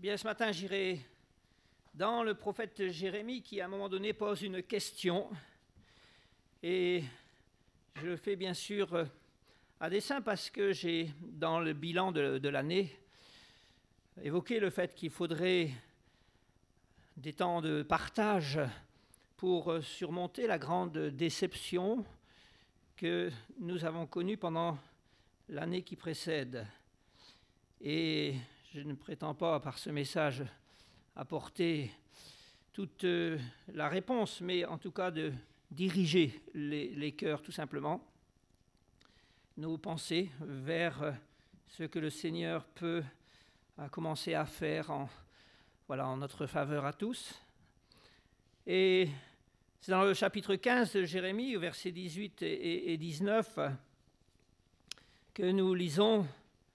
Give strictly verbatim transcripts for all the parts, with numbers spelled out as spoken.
Bien, ce matin, j'irai dans le prophète Jérémie qui, à un moment donné, pose une question. Et je le fais bien sûr à dessein parce que j'ai, dans le bilan de, de l'année, évoqué le fait qu'il faudrait des temps de partage pour surmonter la grande déception que nous avons connue pendant l'année qui précède. Et je ne prétends pas, par ce message, apporter toute la réponse, mais en tout cas de diriger les, les cœurs, tout simplement, nos pensées vers ce que le Seigneur peut commencer à faire en, voilà, en notre faveur à tous. Et c'est dans le chapitre quinze de Jérémie, au verset dix-huit et dix-neuf, que nous lisons: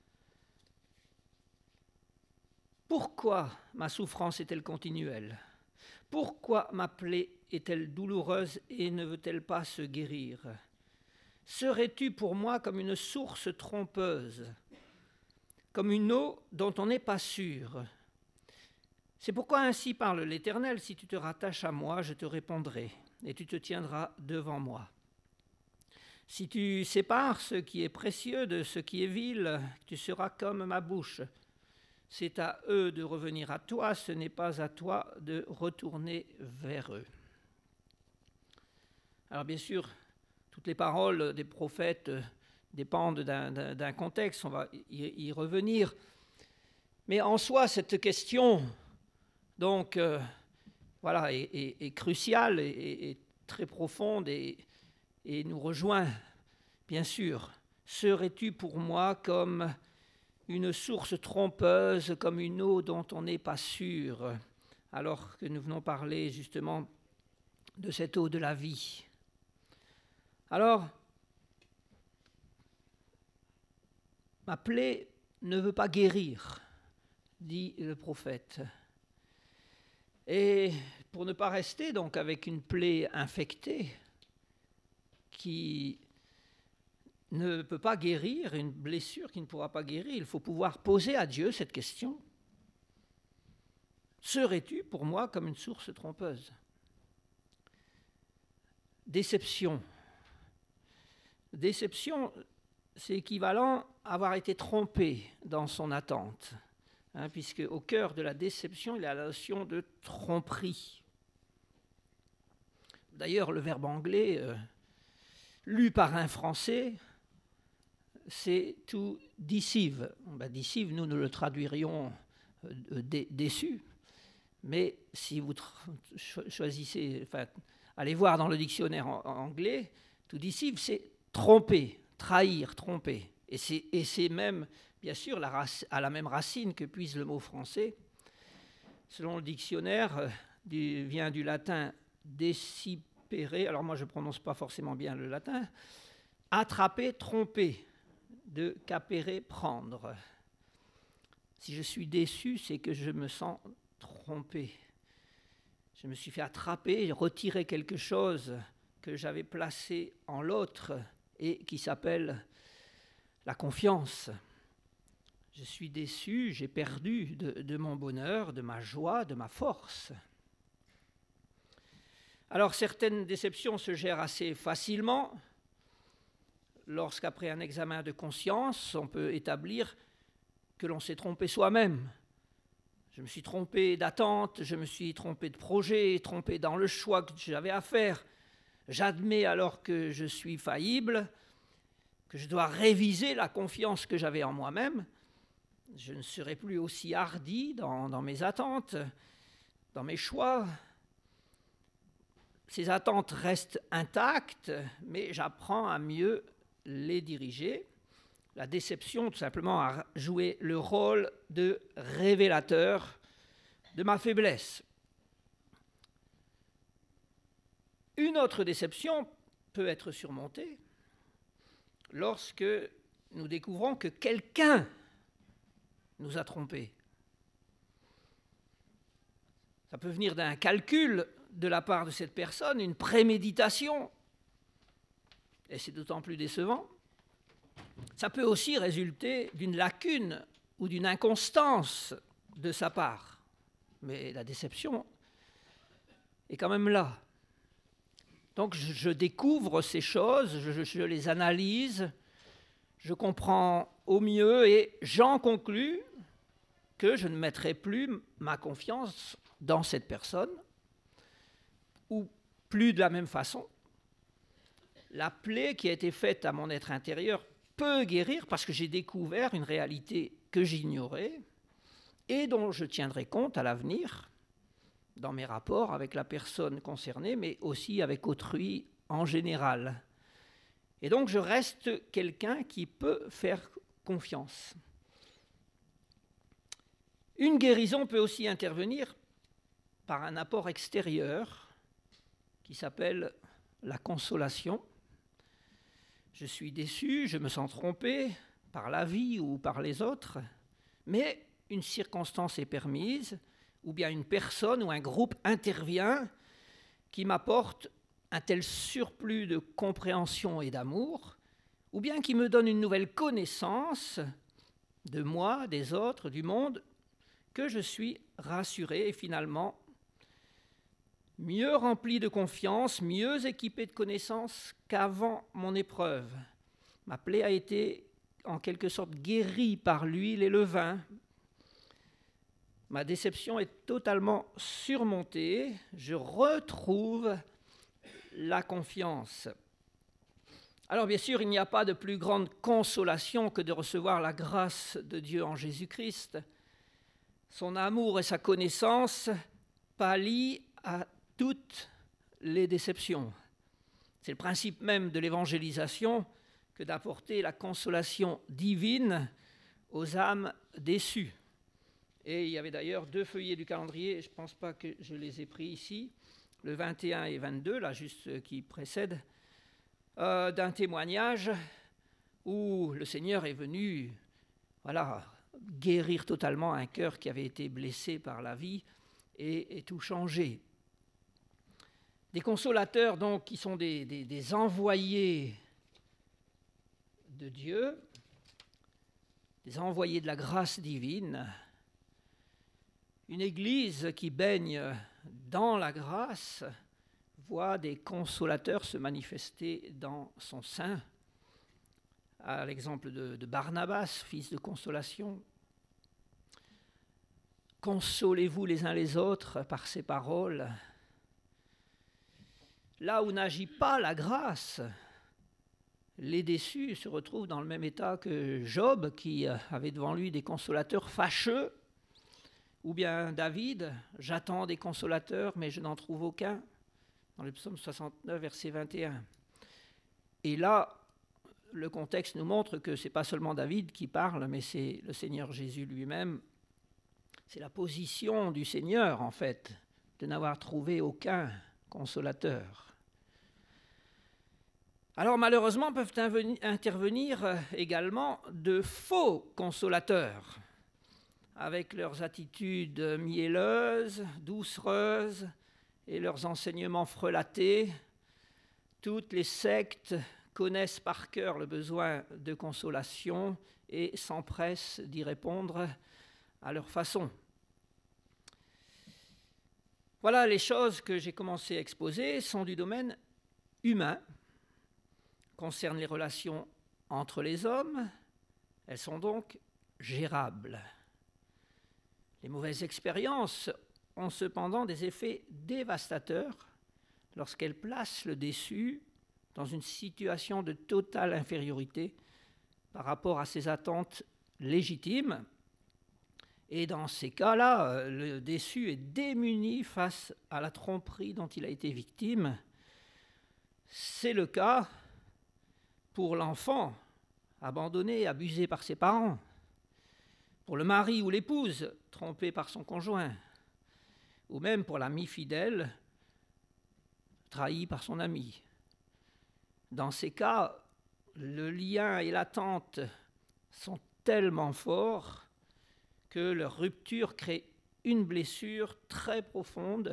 Pourquoi ma souffrance est-elle continuelle? Pourquoi ma plaie est-elle douloureuse et ne veut-elle pas se guérir? Serais-tu pour moi comme une source trompeuse, comme une eau dont on n'est pas sûr? C'est pourquoi ainsi parle l'Éternel: si tu te rattaches à moi, je te répondrai, et tu te tiendras devant moi. Si tu sépares ce qui est précieux de ce qui est vil, tu seras comme ma bouche. C'est à eux de revenir à toi, ce n'est pas à toi de retourner vers eux. Alors bien sûr, toutes les paroles des prophètes dépendent d'un, d'un, d'un contexte, on va y, y revenir. Mais en soi, cette question, donc, euh, voilà, est, est, est cruciale et, est très profonde et, et nous rejoint, bien sûr. Serais-tu pour moi comme une source trompeuse, comme une eau dont on n'est pas sûr, alors que nous venons parler justement de cette eau de la vie? Alors, ma plaie ne veut pas guérir, dit le prophète. Et pour ne pas rester donc avec une plaie infectée qui ne peut pas guérir, une blessure qui ne pourra pas guérir, il faut pouvoir poser à Dieu cette question. Serais-tu pour moi comme une source trompeuse? Déception. Déception, c'est équivalent à avoir été trompé dans son attente, hein, puisque au cœur de la déception, il y a la notion de tromperie. D'ailleurs, le verbe anglais, euh, lu par un Français, c'est to deceive. Ben, deceive, nous, nous le traduirions euh, dé- déçu. Mais si vous tra- choisissez, enfin, allez voir dans le dictionnaire en, en anglais, to deceive, c'est tromper, trahir, tromper. Et c'est, et c'est même, bien sûr, la rac- à la même racine que puise le mot français. Selon le dictionnaire, euh, du, vient du latin decipere, alors moi je ne prononce pas forcément bien le latin, attraper, tromper. De capérer, prendre. Si je suis déçu, c'est que je me sens trompé. Je me suis fait attraper, retirer quelque chose que j'avais placé en l'autre et qui s'appelle la confiance. Je suis déçu, j'ai perdu de, de mon bonheur, de ma joie, de ma force. Alors certaines déceptions se gèrent assez facilement. Lorsqu'après un examen de conscience, on peut établir que l'on s'est trompé soi-même. Je me suis trompé d'attente, je me suis trompé de projet, trompé dans le choix que j'avais à faire. J'admets alors que je suis faillible, que je dois réviser la confiance que j'avais en moi-même. Je ne serai plus aussi hardi dans, dans mes attentes, dans mes choix. Ces attentes restent intactes, mais j'apprends à mieux les diriger. La déception, tout simplement, a joué le rôle de révélateur de ma faiblesse. Une autre déception peut être surmontée lorsque nous découvrons que quelqu'un nous a trompés. Ça peut venir d'un calcul de la part de cette personne, une préméditation, et c'est d'autant plus décevant. Ça peut aussi résulter d'une lacune ou d'une inconstance de sa part. Mais la déception est quand même là. Donc je, je découvre ces choses, je, je les analyse, je comprends au mieux et j'en conclus que je ne mettrai plus ma confiance dans cette personne, ou plus de la même façon. La plaie qui a été faite à mon être intérieur peut guérir parce que j'ai découvert une réalité que j'ignorais et dont je tiendrai compte à l'avenir dans mes rapports avec la personne concernée, mais aussi avec autrui en général. Et donc je reste quelqu'un qui peut faire confiance. Une guérison peut aussi intervenir par un apport extérieur qui s'appelle la consolation. Je suis déçu, je me sens trompé par la vie ou par les autres, mais une circonstance est permise, ou bien une personne ou un groupe intervient qui m'apporte un tel surplus de compréhension et d'amour, ou bien qui me donne une nouvelle connaissance de moi, des autres, du monde, que je suis rassuré et finalement mieux rempli de confiance, mieux équipé de connaissances qu'avant mon épreuve. Ma plaie a été en quelque sorte guérie par l'huile et le vin. Ma déception est totalement surmontée. Je retrouve la confiance. Alors bien sûr, il n'y a pas de plus grande consolation que de recevoir la grâce de Dieu en Jésus-Christ. Son amour et sa connaissance pallient à toutes les déceptions. C'est le principe même de l'évangélisation que d'apporter la consolation divine aux âmes déçues. Et il y avait d'ailleurs deux feuillets du calendrier, je ne pense pas que je les ai pris ici, le vingt et un et vingt-deux, là juste qui précède, euh, d'un témoignage où le Seigneur est venu, voilà, guérir totalement un cœur qui avait été blessé par la vie et, et tout changer. Des consolateurs donc qui sont des, des, des envoyés de Dieu, des envoyés de la grâce divine, une église qui baigne dans la grâce voit des consolateurs se manifester dans son sein, à l'exemple de, de Barnabas, fils de consolation. Consolez-vous les uns les autres par ces paroles. Là où n'agit pas la grâce, les déçus se retrouvent dans le même état que Job, qui avait devant lui des consolateurs fâcheux, ou bien David, j'attends des consolateurs, mais je n'en trouve aucun, dans le psaume soixante-neuf, verset vingt et un. Et là, le contexte nous montre que ce n'est pas seulement David qui parle, mais c'est le Seigneur Jésus lui-même. C'est la position du Seigneur, en fait, de n'avoir trouvé aucun consolateur. Alors malheureusement peuvent intervenir également de faux consolateurs, avec leurs attitudes mielleuses, doucereuses et leurs enseignements frelatés. Toutes les sectes connaissent par cœur le besoin de consolation et s'empressent d'y répondre à leur façon. Voilà, les choses que j'ai commencé à exposer sont du domaine humain, concernent les relations entre les hommes, elles sont donc gérables. Les mauvaises expériences ont cependant des effets dévastateurs lorsqu'elles placent le déçu dans une situation de totale infériorité par rapport à ses attentes légitimes. Et dans ces cas-là, le déçu est démuni face à la tromperie dont il a été victime. C'est le cas pour l'enfant abandonné, abusé par ses parents, pour le mari ou l'épouse trompé par son conjoint, ou même pour l'ami fidèle trahi par son ami. Dans ces cas, le lien et l'attente sont tellement forts que leur rupture crée une blessure très profonde,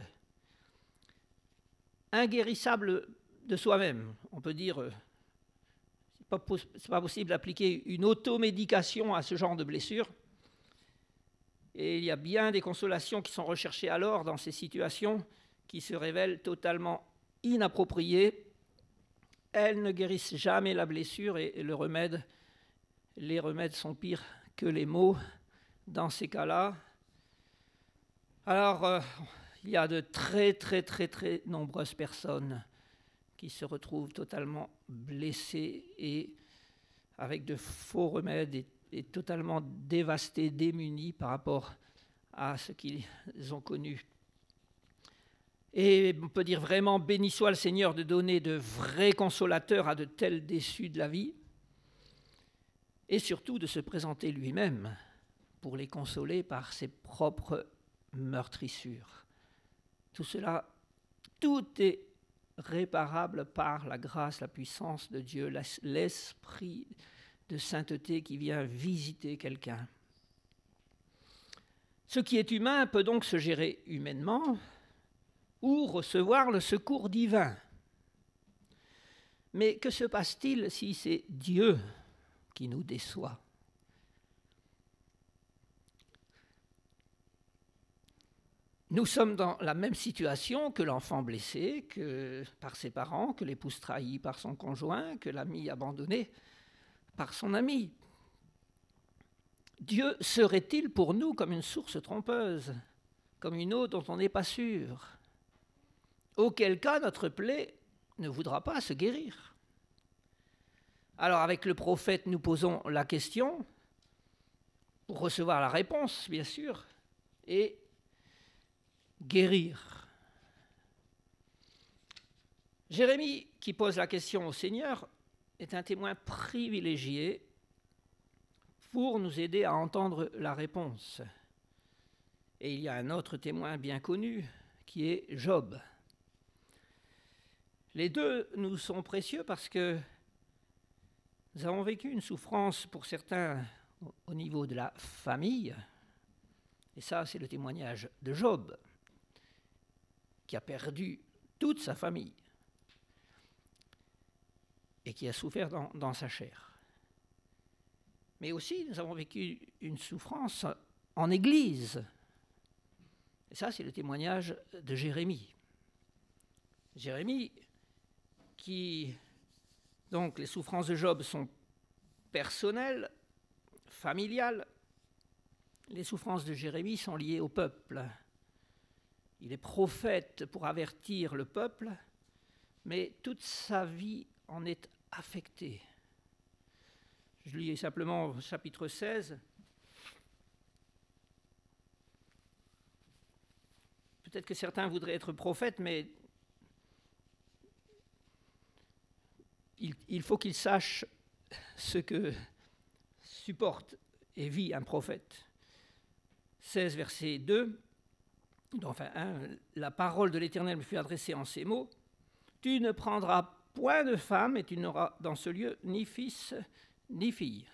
inguérissable de soi-même. On peut dire, euh, c'est pas, pos- c'est pas possible d'appliquer une automédication à ce genre de blessure. Et il y a bien des consolations qui sont recherchées alors dans ces situations qui se révèlent totalement inappropriées. Elles ne guérissent jamais la blessure et le remède, les remèdes sont pires que les maux dans ces cas-là. Alors, euh, il y a de très, très, très, très nombreuses personnes qui se retrouvent totalement blessées et avec de faux remèdes et, et totalement dévastées, démunies par rapport à ce qu'ils ont connu. Et on peut dire vraiment, béni soit le Seigneur de donner de vrais consolateurs à de tels déçus de la vie, et surtout de se présenter lui-même pour les consoler par ses propres meurtrissures. Tout cela, tout est réparable par la grâce, la puissance de Dieu, l'esprit de sainteté qui vient visiter quelqu'un. Ce qui est humain peut donc se gérer humainement ou recevoir le secours divin. Mais que se passe-t-il si c'est Dieu qui nous déçoit ? Nous sommes dans la même situation que l'enfant blessé que par ses parents, que l'épouse trahie par son conjoint, que l'ami abandonné par son ami. Dieu serait-il pour nous comme une source trompeuse, comme une eau dont on n'est pas sûr ? Auquel cas notre plaie ne voudra pas se guérir. Alors avec le prophète, nous posons la question pour recevoir la réponse, bien sûr, et guérir. Jérémie, qui pose la question au Seigneur, est un témoin privilégié pour nous aider à entendre la réponse. Et il y a un autre témoin bien connu, qui est Job. Les deux nous sont précieux parce que nous avons vécu une souffrance pour certains au niveau de la famille, et ça c'est le témoignage de Job, qui a perdu toute sa famille et qui a souffert dans, dans sa chair. Mais aussi, nous avons vécu une souffrance en Église. Et ça, c'est le témoignage de Jérémie. Jérémie, qui, donc, les souffrances de Job sont personnelles, familiales. Les souffrances de Jérémie sont liées au peuple. Il est prophète pour avertir le peuple, mais toute sa vie en est affectée. Je lis simplement au chapitre seize. Peut-être que certains voudraient être prophètes, mais il, il faut qu'ils sachent ce que supporte et vit un prophète. seize, verset deux. Enfin, hein, la parole de l'Éternel me fut adressée en ces mots. Tu ne prendras point de femme et tu n'auras dans ce lieu ni fils ni fille.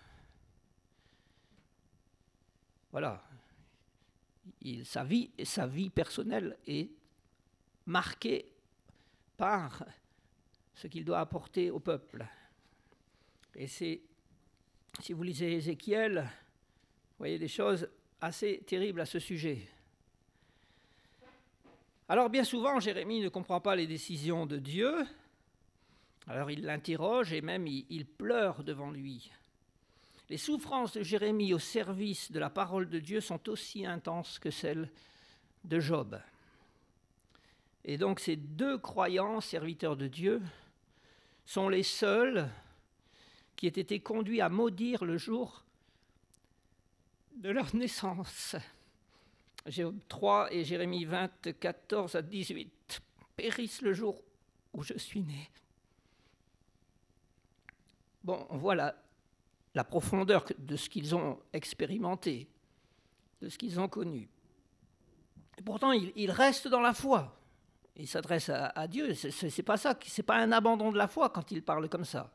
Voilà. Il, sa vie, sa vie personnelle est marquée par ce qu'il doit apporter au peuple. Et c'est, si vous lisez Ézéchiel, vous voyez des choses assez terribles à ce sujet. Alors bien souvent, Jérémie ne comprend pas les décisions de Dieu, alors il l'interroge et même il, il pleure devant lui. Les souffrances de Jérémie au service de la parole de Dieu sont aussi intenses que celles de Job. Et donc ces deux croyants, serviteurs de Dieu, sont les seuls qui aient été conduits à maudire le jour de leur naissance. Job trois et Jérémie vingt, quatorze à dix-huit. Périsse le jour où je suis né. Bon, voilà la profondeur de ce qu'ils ont expérimenté, de ce qu'ils ont connu. Et pourtant, ils, ils restent dans la foi. Ils s'adressent à, à Dieu. C'est, c'est, c'est pas ça, c'est pas un abandon de la foi quand ils parlent comme ça.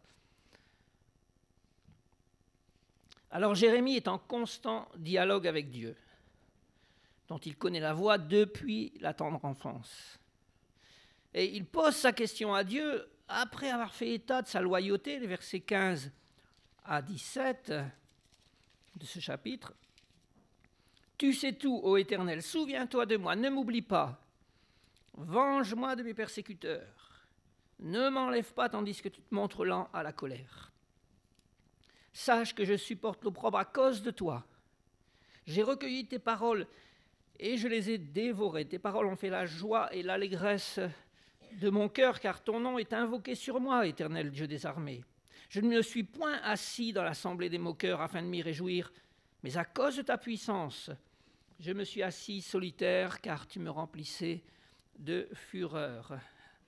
Alors Jérémie est en constant dialogue avec Dieu, dont il connaît la voix depuis la tendre enfance. Et il pose sa question à Dieu après avoir fait état de sa loyauté, les versets quinze à dix-sept de ce chapitre. Tu sais tout, ô Éternel, souviens-toi de moi, ne m'oublie pas. Venge-moi de mes persécuteurs. Ne m'enlève pas tandis que tu te montres lent à la colère. Sache que je supporte l'opprobre à cause de toi. J'ai recueilli tes paroles et je les ai dévorées. Tes paroles ont fait la joie et l'allégresse de mon cœur, car ton nom est invoqué sur moi, Éternel Dieu des armées. Je ne me suis point assis dans l'assemblée des moqueurs afin de m'y réjouir, mais à cause de ta puissance, je me suis assis solitaire, car tu me remplissais de fureur.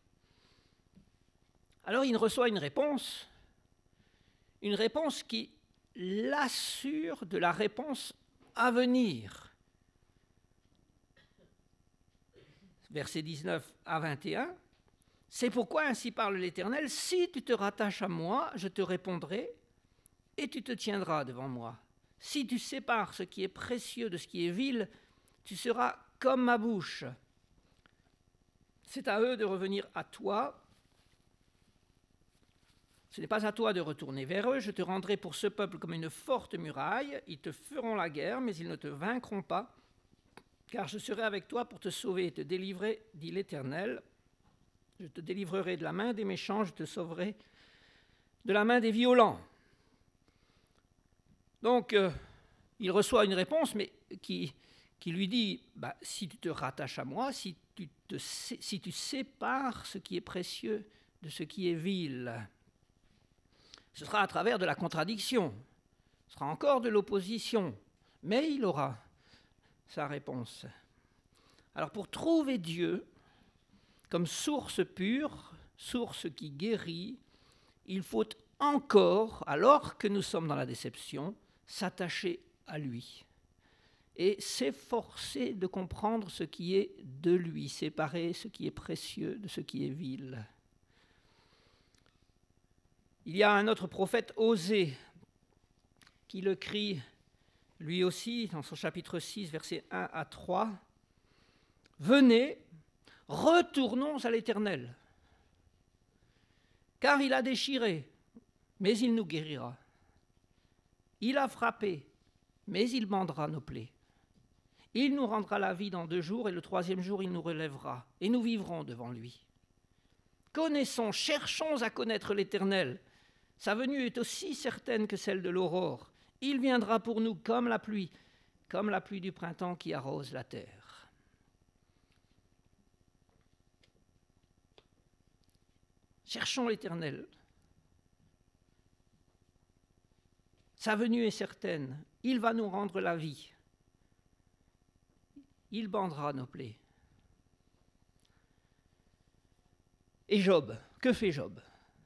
Alors il reçoit une réponse, une réponse qui l'assure de la réponse à venir. Versets dix-neuf à vingt et un. C'est pourquoi ainsi parle l'Éternel, si tu te rattaches à moi, je te répondrai et tu te tiendras devant moi. Si tu sépares ce qui est précieux de ce qui est vil, tu seras comme ma bouche. C'est à eux de revenir à toi. Ce n'est pas à toi de retourner vers eux. Je te rendrai pour ce peuple comme une forte muraille. Ils te feront la guerre, mais ils ne te vaincront pas. Car je serai avec toi pour te sauver et te délivrer, dit l'Éternel. Je te délivrerai de la main des méchants, je te sauverai de la main des violents. Donc, euh, il reçoit une réponse, mais qui, qui lui dit, bah, si tu te rattaches à moi, si tu, te, si tu sépares ce qui est précieux de ce qui est vil, ce sera à travers de la contradiction, ce sera encore de l'opposition, mais il aura sa réponse. Alors, pour trouver Dieu comme source pure, source qui guérit, il faut encore, alors que nous sommes dans la déception, s'attacher à lui et s'efforcer de comprendre ce qui est de lui, séparer ce qui est précieux de ce qui est vil. Il y a un autre prophète, Osée, qui le crie lui aussi dans son chapitre six, versets un à trois. « Venez, retournons à l'Éternel, car il a déchiré, mais il nous guérira. Il a frappé, mais il bandera nos plaies. Il nous rendra la vie dans deux jours, et le troisième jour il nous relèvera, et nous vivrons devant lui. Connaissons, cherchons à connaître l'Éternel. Sa venue est aussi certaine que celle de l'aurore. Il viendra pour nous comme la pluie, comme la pluie du printemps qui arrose la terre. » Cherchons l'Éternel. Sa venue est certaine. Il va nous rendre la vie. Il bandera nos plaies. Et Job, que fait Job ?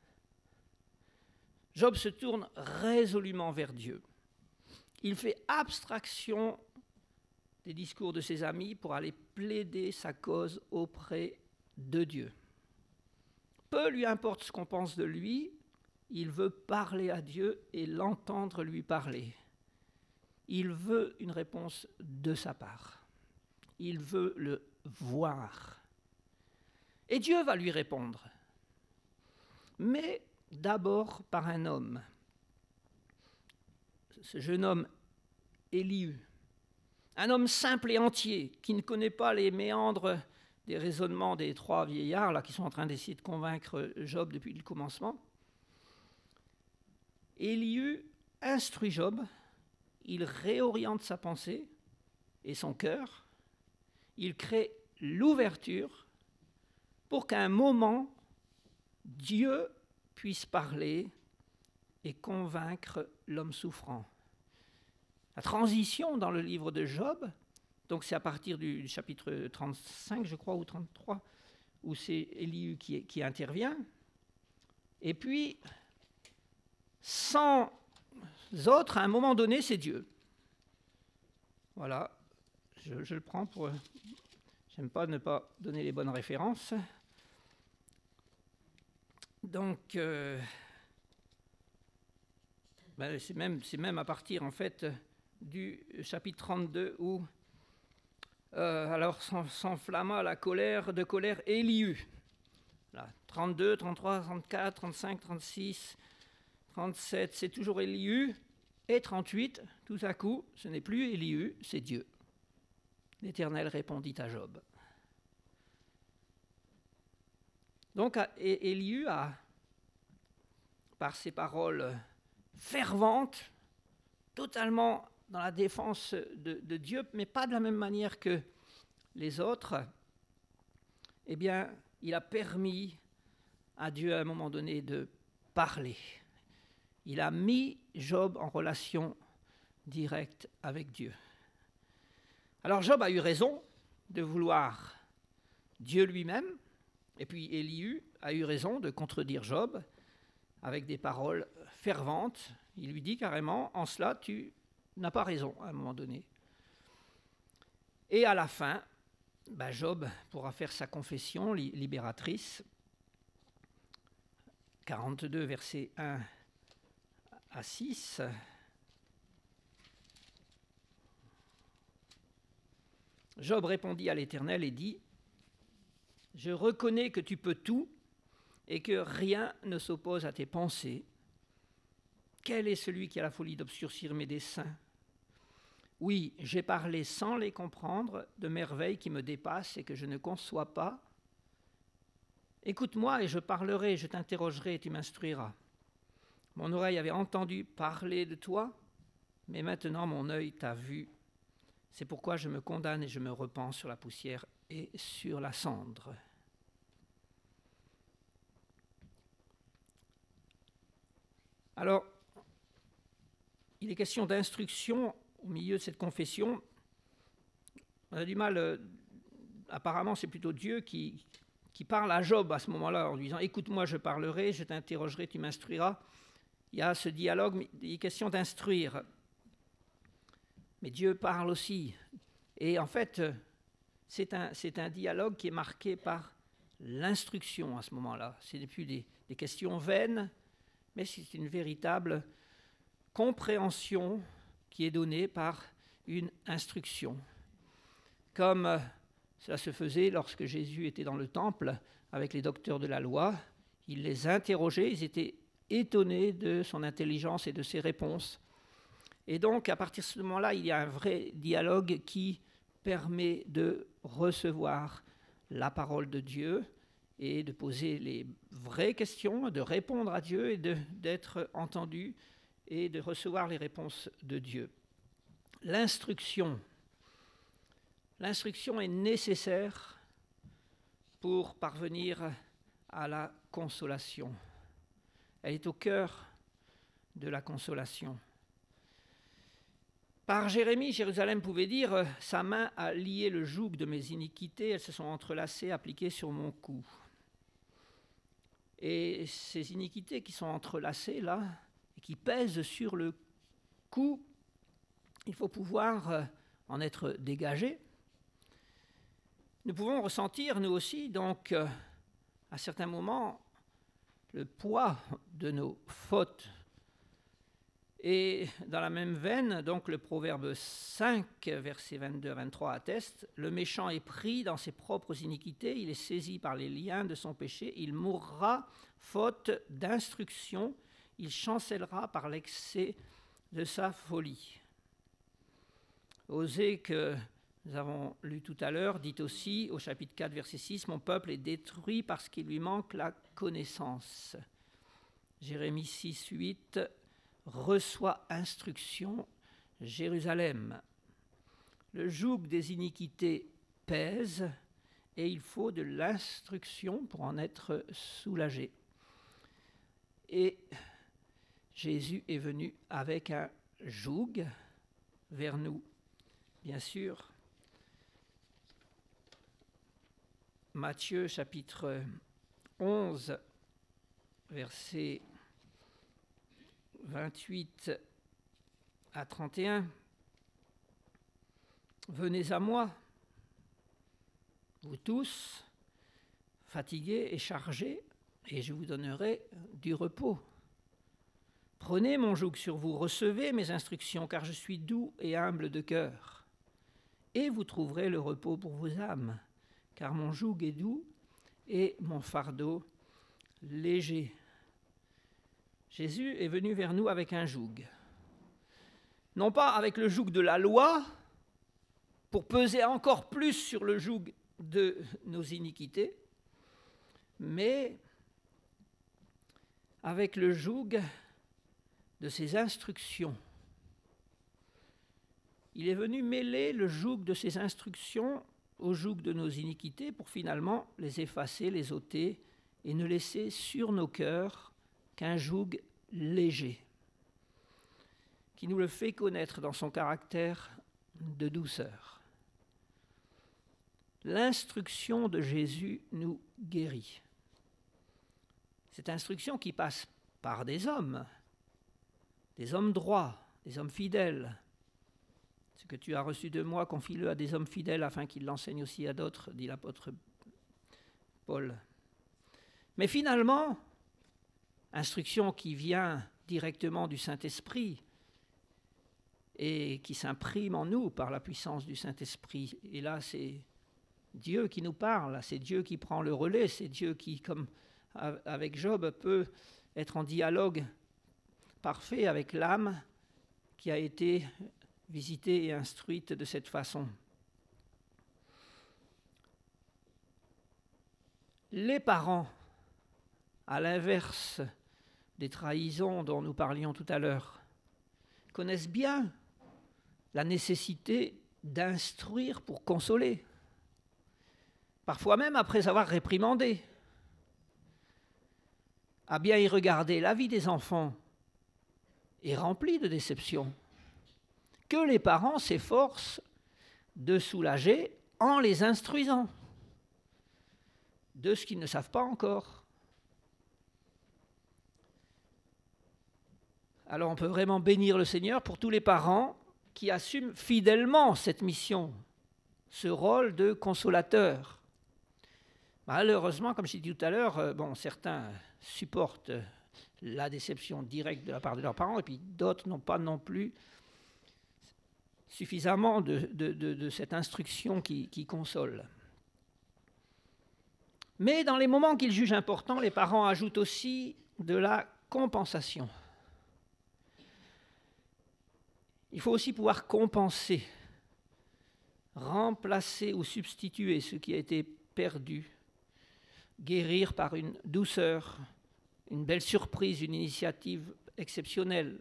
Job se tourne résolument vers Dieu. Il fait abstraction des discours de ses amis pour aller plaider sa cause auprès de Dieu. Peu lui importe ce qu'on pense de lui, il veut parler à Dieu et l'entendre lui parler. Il veut une réponse de sa part. Il veut le voir. Et Dieu va lui répondre. Mais d'abord par un homme. Ce jeune homme, Élihu. Un homme simple et entier, qui ne connaît pas les méandres des raisonnements des trois vieillards là, qui sont en train d'essayer de convaincre Job depuis le commencement. Élihu instruit Job, il réoriente sa pensée et son cœur, il crée l'ouverture pour qu'à un moment, Dieu puisse parler et convaincre l'homme souffrant. La transition dans le livre de Job, donc c'est à partir du chapitre trente-cinq, je crois, ou trente-trois, où c'est Élihu qui, qui intervient. Et puis, sans autres, à un moment donné, c'est Dieu. Voilà, je, je le prends pour... J'aime pas ne pas donner les bonnes références. Donc, euh, ben c'est, même, c'est même à partir, en fait, du chapitre trente-deux où euh, alors s'enflamma la colère de colère Élihu. Là, trente-deux, trente-trois, trente-quatre, trente-cinq, trente-six, trente-sept, c'est toujours Élihu. Et trente-huit, tout à coup, ce n'est plus Élihu, c'est Dieu. L'Éternel répondit à Job. Donc Élihu a, par ses paroles ferventes, totalement dans la défense de, de Dieu, mais pas de la même manière que les autres, eh bien, il a permis à Dieu à un moment donné de parler. Il a mis Job en relation directe avec Dieu. Alors Job a eu raison de vouloir Dieu lui-même, et puis Élihu a eu raison de contredire Job avec des paroles ferventes. Il lui dit carrément, en cela tu n'as pas raison à un moment donné. Et à la fin, ben Job pourra faire sa confession libératrice. quarante-deux, versets un à six. Job répondit à l'Éternel et dit « Je reconnais que tu peux tout et que rien ne s'oppose à tes pensées. Quel est celui qui a la folie d'obscurcir mes desseins ? Oui, j'ai parlé sans les comprendre de merveilles qui me dépassent et que je ne conçois pas. Écoute-moi et je parlerai, je t'interrogerai et tu m'instruiras. Mon oreille avait entendu parler de toi, mais maintenant mon œil t'a vu. C'est pourquoi je me condamne et je me repens sur la poussière et sur la cendre. » Alors, il est question d'instruction au milieu de cette confession. On a du mal, euh, apparemment c'est plutôt Dieu qui, qui parle à Job à ce moment-là en lui disant « Écoute-moi, je parlerai, je t'interrogerai, tu m'instruiras ». Il y a ce dialogue, mais il est question d'instruire. Mais Dieu parle aussi. Et en fait, c'est un, c'est un dialogue qui est marqué par l'instruction à ce moment-là. Ce n'est plus des, des questions vaines, mais c'est une véritable compréhension qui est donnée par une instruction. Comme cela se faisait lorsque Jésus était dans le temple avec les docteurs de la loi, il les interrogeait, ils étaient étonnés de son intelligence et de ses réponses. Et donc, à partir de ce moment-là, il y a un vrai dialogue qui permet de recevoir la parole de Dieu et de poser les vraies questions, de répondre à Dieu et de, d'être entendu et de recevoir les réponses de Dieu. L'instruction, l'instruction est nécessaire pour parvenir à la consolation. Elle est au cœur de la consolation. Par Jérémie, Jérusalem pouvait dire « Sa main a lié le joug de mes iniquités, elles se sont entrelacées, appliquées sur mon cou. » Et ces iniquités qui sont entrelacées là, et qui pèsent sur le cou, il faut pouvoir en être dégagé. Nous pouvons ressentir, nous aussi, donc, à certains moments, le poids de nos fautes. Et dans la même veine, donc le proverbe cinq, versets vingt-deux à vingt-trois atteste, « Le méchant est pris dans ses propres iniquités, il est saisi par les liens de son péché, il mourra faute d'instruction, il chancellera par l'excès de sa folie. » Osée, que nous avons lu tout à l'heure, dit aussi au chapitre quatre, verset six, « Mon peuple est détruit parce qu'il lui manque la connaissance. » Jérémie six, huit, « Reçois instruction, Jérusalem. » Le joug des iniquités pèse et il faut de l'instruction pour en être soulagé. Et Jésus est venu avec un joug vers nous, bien sûr. Matthieu chapitre onze, versets vingt-huit à trente et un. « Venez à moi, vous tous, fatigués et chargés, et je vous donnerai du repos. Prenez mon joug sur vous, recevez mes instructions, car je suis doux et humble de cœur. Et vous trouverez le repos pour vos âmes, car mon joug est doux et mon fardeau léger. » Jésus est venu vers nous avec un joug. Non pas avec le joug de la loi, pour peser encore plus sur le joug de nos iniquités, mais avec le joug de ses instructions. Il est venu mêler le joug de ses instructions au joug de nos iniquités pour finalement les effacer, les ôter et ne laisser sur nos cœurs qu'un joug léger, qui nous le fait connaître dans son caractère de douceur. L'instruction de Jésus nous guérit. Cette instruction qui passe par des hommes, des hommes droits, des hommes fidèles. Ce que tu as reçu de moi, confie-le à des hommes fidèles afin qu'ils l'enseignent aussi à d'autres, dit l'apôtre Paul. Mais finalement, instruction qui vient directement du Saint-Esprit et qui s'imprime en nous par la puissance du Saint-Esprit. Et là, c'est Dieu qui nous parle, c'est Dieu qui prend le relais, c'est Dieu qui, comme avec Job, peut être en dialogue parfait avec l'âme qui a été visitée et instruite de cette façon. Les parents, à l'inverse des trahisons dont nous parlions tout à l'heure, connaissent bien la nécessité d'instruire pour consoler, parfois même après avoir réprimandé. À bien y regarder, la vie des enfants est remplie de déceptions que les parents s'efforcent de soulager en les instruisant de ce qu'ils ne savent pas encore. Alors on peut vraiment bénir le Seigneur pour tous les parents qui assument fidèlement cette mission, ce rôle de consolateur. Malheureusement, comme je l'ai dit tout à l'heure, bon, certains supportent la déception directe de la part de leurs parents et puis d'autres n'ont pas non plus suffisamment de, de, de, de cette instruction qui, qui console. Mais dans les moments qu'ils jugent importants, les parents ajoutent aussi de la compensation. Il faut aussi pouvoir compenser, remplacer ou substituer ce qui a été perdu, guérir par une douceur, une belle surprise, une initiative exceptionnelle.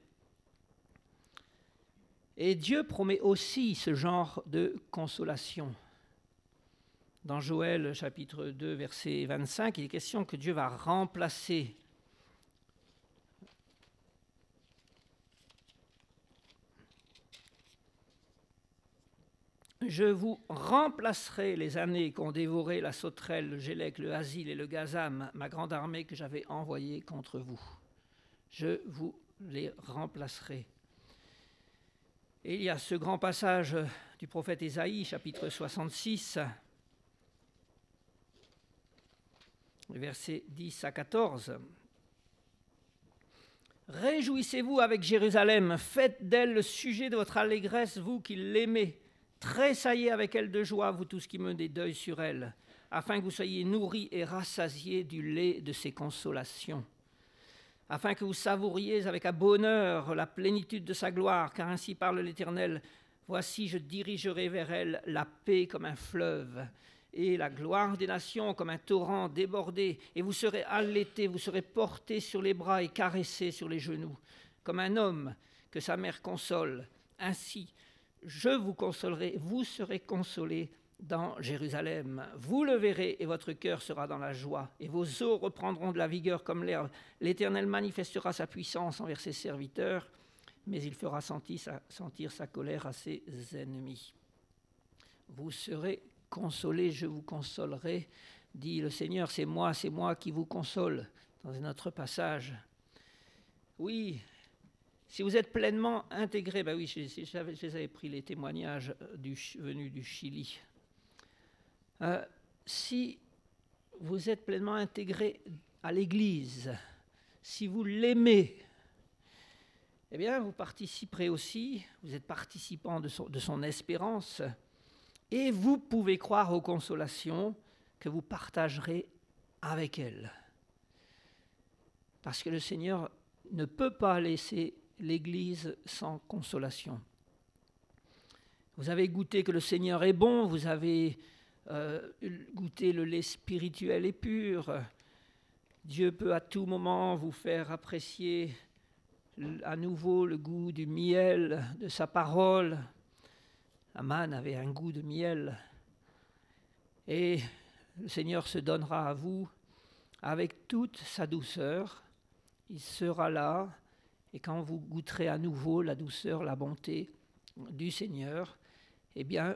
Et Dieu promet aussi ce genre de consolation. Dans Joël chapitre deux, verset vingt-cinq, il est question que Dieu va remplacer Je vous remplacerai les années qu'ont dévoré la sauterelle, le gélec, le hasile et le gazam, ma grande armée que j'avais envoyée contre vous. Je vous les remplacerai. Et il y a ce grand passage du prophète Ésaïe, chapitre soixante-six, versets dix à quatorze. Réjouissez-vous avec Jérusalem, faites d'elle le sujet de votre allégresse, vous qui l'aimez. Tressaillez avec elle de joie, vous tous qui menez deuil sur elle, afin que vous soyez nourris et rassasiés du lait de ses consolations, afin que vous savouriez avec un bonheur la plénitude de sa gloire, car ainsi parle l'Éternel, voici je dirigerai vers elle la paix comme un fleuve, et la gloire des nations comme un torrent débordé, et vous serez allaités, vous serez portés sur les bras et caressés sur les genoux, comme un homme que sa mère console, ainsi je vous consolerai, vous serez consolés dans Jérusalem. Vous le verrez et votre cœur sera dans la joie. Et vos os reprendront de la vigueur comme l'herbe. L'Éternel manifestera sa puissance envers ses serviteurs, mais il fera sentir sa, sentir sa colère à ses ennemis. Vous serez consolés, je vous consolerai, dit le Seigneur. C'est moi, c'est moi qui vous console, dans un autre passage. Oui, si vous êtes pleinement intégré, ben oui, je, je, je les avais pris les témoignages du, venus du Chili. Euh, si vous êtes pleinement intégré à l'Église, si vous l'aimez, eh bien, vous participerez aussi, vous êtes participant de son, de son espérance, et vous pouvez croire aux consolations que vous partagerez avec elle. Parce que le Seigneur ne peut pas laisser l'Église sans consolation. Vous avez goûté que le Seigneur est bon, vous avez euh, goûté le lait spirituel et pur. Dieu peut à tout moment vous faire apprécier à nouveau le goût du miel de sa parole. La manne avait un goût de miel. Et le Seigneur se donnera à vous avec toute sa douceur. Il sera là, et quand vous goûterez à nouveau la douceur, la bonté du Seigneur, eh bien,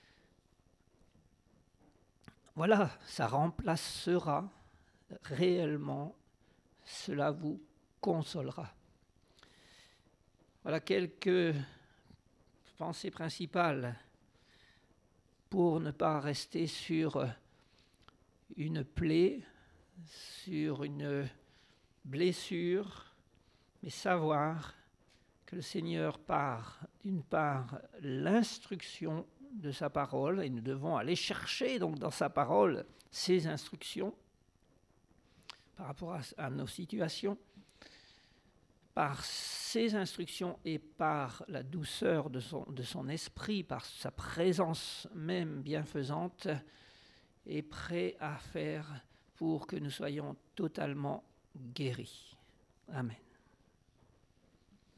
voilà, ça remplacera réellement, cela vous consolera. Voilà quelques pensées principales pour ne pas rester sur une plaie, sur une blessure, mais savoir que le Seigneur part, d'une part, l'instruction de sa parole, et nous devons aller chercher donc dans sa parole ses instructions par rapport à, à nos situations, par ses instructions et par la douceur de son, de son esprit, par sa présence même bienfaisante, est prêt à faire pour que nous soyons totalement guéris. Amen.